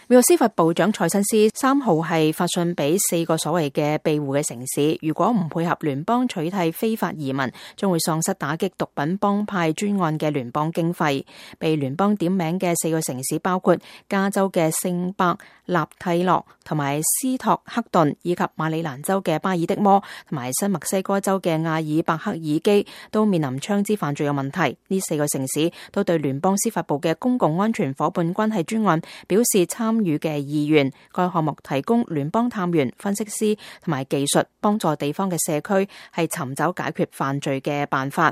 美國司法部長蔡新斯3號係發信俾4個所謂嘅庇護嘅城市，如果唔配合聯邦取締非法移民，將會喪失打擊毒品幫派專案嘅聯邦經費。被聯邦點名嘅4個城市包括加州嘅聖伯納蒂諾同埋斯托克頓，以及馬里蘭州嘅巴爾的摩同埋新墨西哥州嘅阿爾伯克爾基，都面臨槍支犯罪嘅問題。呢4個城市都對聯邦司法部嘅公共安全夥伴關係專案表示參與嘅意願。該項目提供聯邦探員、分析師同埋技術，幫助地方嘅社區係尋找解決犯罪嘅辦法。